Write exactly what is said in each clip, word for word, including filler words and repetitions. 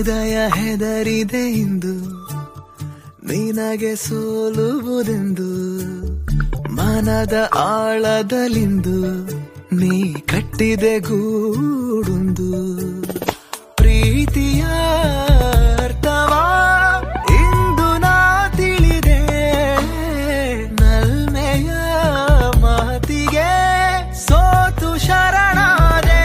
ಹೃದಯ ಹೆದರಿದೆ ಇಂದು ನಿನಗೆ ಸೋಲುವುದೆಂದು, ಮನದ ಆಳದಲ್ಲಿಂದು ನೀ ಕಟ್ಟಿದೆ ಗೂಡೊಂದು. ಪ್ರೀತಿಯ ಅರ್ಥವಾ ಇಂದು ನಾ ತಿಳಿದೆ, ನಲ್ಮೆಯ ಮಾತಿಗೆ ಸೋತು ಶರಣಾದೆ.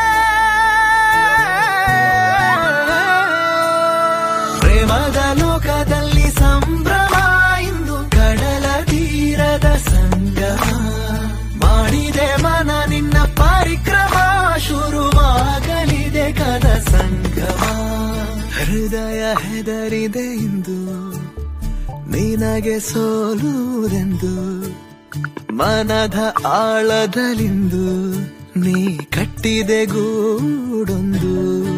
ಪ್ರೇಮದ ಲೋಕದಲ್ಲಿ ಸಂಭ್ರಮ ಇಂದು ಕಡಲ ತೀರದ ಸಂಗಮ, ಮಾಡಿದೆ ಮನ ನಿನ್ನ ಪರಿಕ್ರಮ, ಶುರುವಾಗಲಿದೆ ಕದ ಸಂಗಮ. ಹೃದಯ ಹೆದರಿದೆ ಇಂದು ನಿನಗೆ ಸೋಲುವುದೆಂದು, ಮನದ ಆಳದಲ್ಲಿಂದು ನೀ ಕಟ್ಟಿದೆ ಗೂಡೊಂದು.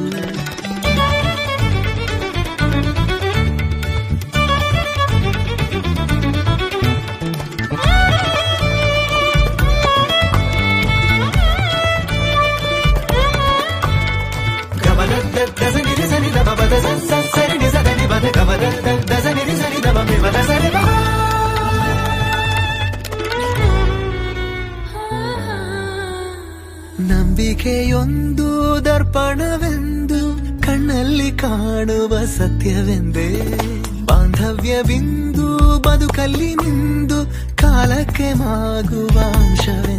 ನಂಬಿಕೆಯೊಂದು ದರ್ಪಣವೆಂದು ಕಣ್ಣಲ್ಲಿ ಕಾಣುವ ಸತ್ಯವೆಂದೇ, ಬಾಂಧವ್ಯ ಬಿಂದು ಬದುಕಲ್ಲಿ ನಿಂದು ಕಾಲಕ್ಕೆ ಮಾಗುವ ಅಂಶವೇ.